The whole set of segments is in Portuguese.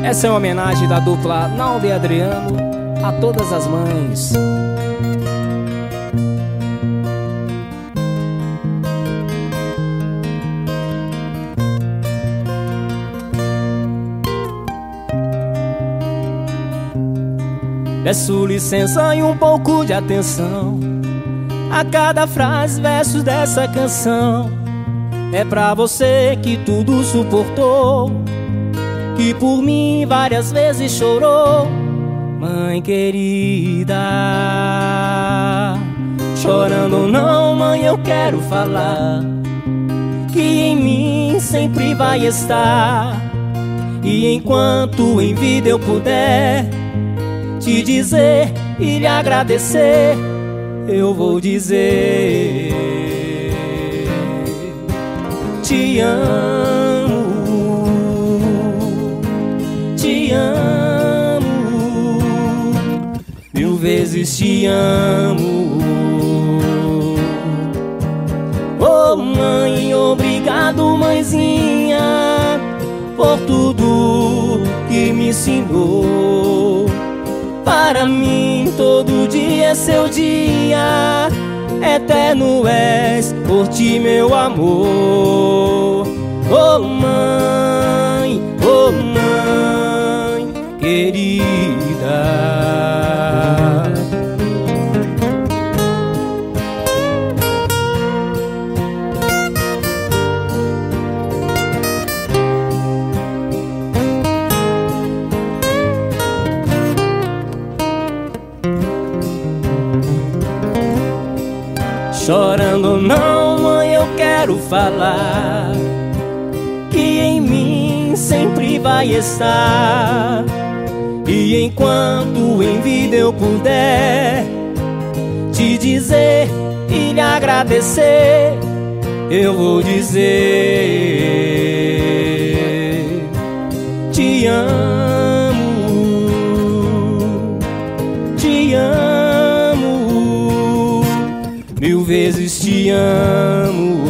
Essa é uma homenagem da dupla Naldo e Adriano a todas as mães. Peço licença e um pouco de atenção a cada frase, versos dessa canção. É pra você que tudo suportou, que por mim várias vezes chorou. Mãe querida, chorando ou não, mãe, eu quero falar que em mim sempre vai estar. E enquanto em vida eu puder te dizer e lhe agradecer, eu vou dizer: te amo, te amo, mil vezes te amo. Oh mãe, obrigado mãezinha por tudo que me ensinou. Para mim todo dia é seu dia, eterno és por ti meu amor. Oh mãe querida. Chorando ou não, mãe, eu quero falar que em mim sempre vai estar. E enquanto em vida eu puder te dizer e lhe agradecer, eu vou dizer: te amo, te amo, mil vezes te amo.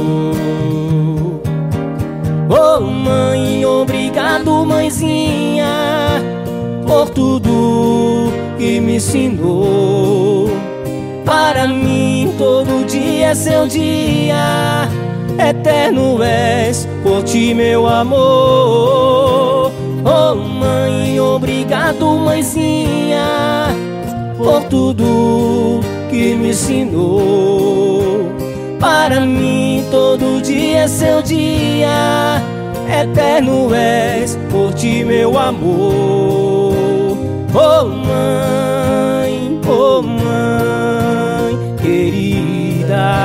Oh mãe, obrigado mãezinha por tudo que me ensinou. Para mim todo dia é seu dia, eterno és por ti meu amor. Oh mãe, obrigado mãezinha por tudo que me ensinou. Para mim todo dia é seu dia, eterno és por ti meu amor. Oh mãe querida.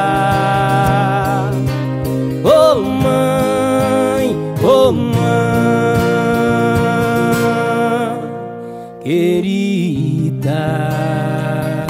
Oh mãe querida.